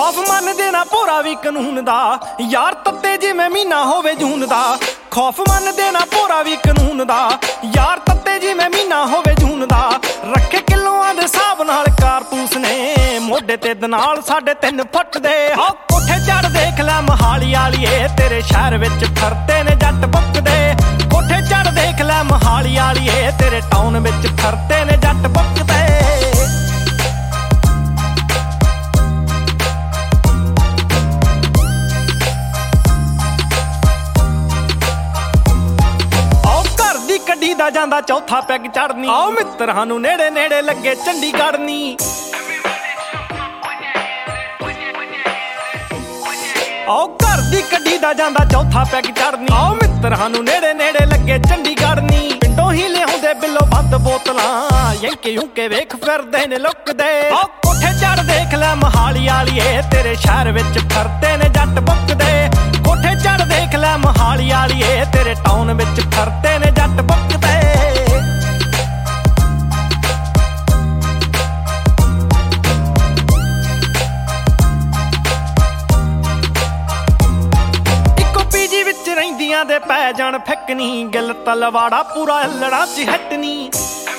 ਖੌਫ ਮੰਨਦੇ ਨਾ ਭੋਰਾ ਵੀ ਕਾਨੂੰਨ ਦਾ, ਯਾਰ ਤੱਤੇ ਜਿਵੇਂ ਮਹੀਨਾ ਹੋਵੇ ਜੂਨ ਦਾ। ਖੌਫ ਮੰਨਦੇ ਨਾ ਭੋਰਾ ਵੀ ਕਾਨੂੰਨ ਦਾ, ਯਾਰ ਤੱਤੇ ਜਿਵੇਂ ਮਹੀਨਾ ਹੋਵੇ ਜੂਨ ਦਾ। ਰੱਖੇ ਕਿਲੋਆਂ ਦੇ ਹਿਸਾਬ ਨਾਲ ਕਾਰਤੂਸ ਨੇ, ਮੋਢੇ ਤੇ ਦਨਾਲ 3.5 ਫੁੱਟ ਦੇ। ਹੋ ਕੋਠੇ ਚੜ ਦੇਖ ਲੈ ਮਹਾਲੀ ਵਾਲੀਏ, ਤੇਰੇ ਸ਼ਹਿਰ ਵਿੱਚ ਫਿਰਦੇ ਨੇ ਜੱਟ ਬੁੱਕਦੇ। ਕੋਠੇ ਚੜ ਦੇਖ ਲੈ ਮਹਾਲੀ ਵਾਲੀਏ, ਤੇਰੇ ਟਾਊਨ ਵਿੱਚ ਫਿਰਦੇ ਨੇ ਜੱਟ ਬੁੱਕਦੇ। ਗੱਡੀ ਦਾ ਜਾਂਦਾ ਚੌਥਾ ਪੈਗ ਚੜਨੀ, ਆਓ ਮਿੱਤਰਾਂ ਨੂੰ ਨੇੜੇ ਨੇੜੇ ਲੱਗੇ ਚੰਡੀਗੜ੍ਹ ਨੀ। ਆਓ ਘਰ ਦੀ ਗੱਡੀ ਦਾ ਜਾਂਦਾ ਚੌਥਾ ਪੈਗ ਚੜਨੀ, ਆਓ ਮਿੱਤਰਾਂ ਨੂੰ ਨੇੜੇ ਨੇੜੇ ਲੱਗੇ ਚੰਡੀਗੜ੍ਹ ਨੀ। ਪਿੰਡੋਂ ਹੀ ਲਿਆਉਂਦੇ ਬਿੱਲੋ ਬੰਦ ਬੋਤਲਾਂ, ਯੰਕੇ ਯੂਕੇ ਵੇਖ ਫਿਰਦੇ ਨੇ ਲੁੱਕਦੇ। ਆਓ ਕੋਠੇ ਚੜ ਦੇਖ ਲੈ ਮਹਾਲੀ ਵਾਲੀਏ, ਤੇਰੇ ਸ਼ਹਿਰ ਵਿੱਚ ਫਿਰਦੇ ਨੇ ਜੱਟ ਬੁੱਕਦੇ। ਕੋਠੇ ਚੜ ਦੇਖ ਲੈ ਮਹਾਲੀ ਵਾਲੀਏ, ਤੇਰੇ ਟਾਊਨ ਵਿੱਚ ਫਿਰਦੇ ਨੇ ਜੱਟ ਬੁੱਕਦੇ। ਇੱਕੋ ਪੀਜੀ ਵਿੱਚ ਰਹਿੰਦੀਆਂ ਦੇ ਪੈ ਜਾਣ ਫਿੱਕਣੀ, ਗਿੱਲ ਤਲਵਾੜਾ ਪੂਰਾ ਅਲੜਾ ਚ ਹਟਣੀ।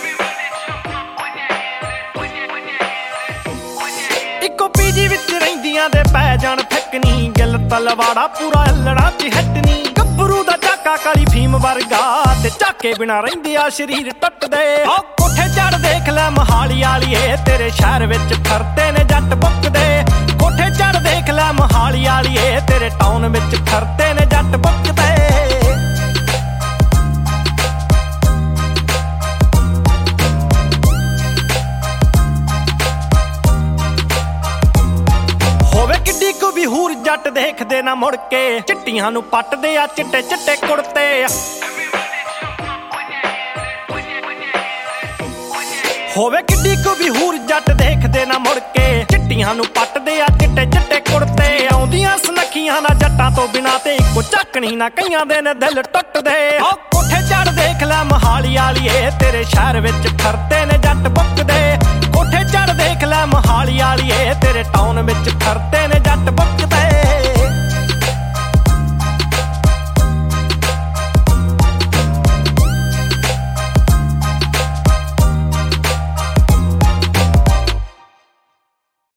ਇੱਕੋ ਪੀਜੀ ਵਿੱਚ ਰਹਿੰਦੀਆਂ ਦੇ ਪੈ ਜਾਣ ਫਿੱਕਣੀ, ਗਿੱਲ ਤਲਵਾੜਾ ਪੂਰਾ ਅਲੜਾ ਚ ਹਟਣੀ। ਗੱਭਰੂ ਦਾ ਝਾਕਾ ਕਾਲੀ ਫੀਮ ਵਰਗਾ, ਤੇ ਝਾਕੇ ਬਿਨਾ ਰਹਿੰਦੇ ਆ ਸਰੀਰ ਟੁੱਟਦੇ। ਹੋ ਕੋਠੇ ਚੜ ਦੇਖ ਲੈ ਮਹਾਲੀ ਵਾਲੀਏ, ਤੇਰੇ ਸ਼ਹਿਰ ਵਿੱਚ ਫਿਰਦੇ ਨੇ ਜੱਟ ਬੁੱਕਦੇ। ਕੋਠੇ ਚੜ ਦੇਖ ਲੈ ਮਹਾਲੀ ਵਾਲੀਏ, ਤੇਰੇ ਟਾਊਨ ਵਿੱਚ ਫਿਰਦੇ ਨੇ ਜੱਟ ਬੁੱਕਦੇ। ਹੋਵੇ ਕਿੱਡੀ ਕੁ ਵੀ ਹੂਰ ਜੱਟ ਦੇਖਦੇ ਨਾ ਮੁੜ ਕੇ, ਚਿੱਟੀਆਂ ਨੂੰ ਪੱਟਦੇ ਆ ਚਿੱਟੇ ਚਿੱਟੇ ਕੁੜਤੇ। ਹੋਵੇ ਕਿੱਡੀ ਕੁ ਵੀ ਹੂਰ ਜੱਟ ਦੇਖਦੇ ਨਾ ਮੁੜ ਕੇ, ਚਿੱਟੀਆਂ ਨੂੰ ਪੱਟਦੇ ਆ ਚਿੱਟੇ ਚਿੱਟੇ ਕੁੜਤੇ। ਆਉਂਦੀਆਂ ਸੁਨੱਖੀਆਂ ਨਾ ਜੱਟਾਂ ਤੋਂ ਬਿਨਾਂ, ਤੇ ਇੱਕੋ ਝਾਕਣੀ ਨਾ ਕਈਆਂ ਦੇ ਨੇ ਦਿਲ ਟੁੱਟਦੇ। ਹੋ ਕੋਠੇ ਚੜ ਦੇਖ ਲੈ ਮਹਾਲੀ ਵਾਲੀਏ, ਤੇਰੇ ਸ਼ਹਿਰ ਵਿੱਚ ਫਿਰਦੇ ਨੇ ਜੱਟ ਬੁੱਕਦੇ। ਕੋਠੇ ਚੜ ਦੇਖ ਲੈ ਮਹਾਲੀ ਵਾਲੀਏ, ਤੇਰੇ ਟਾਊਨ ਵਿੱਚ ਫਿਰਦੇ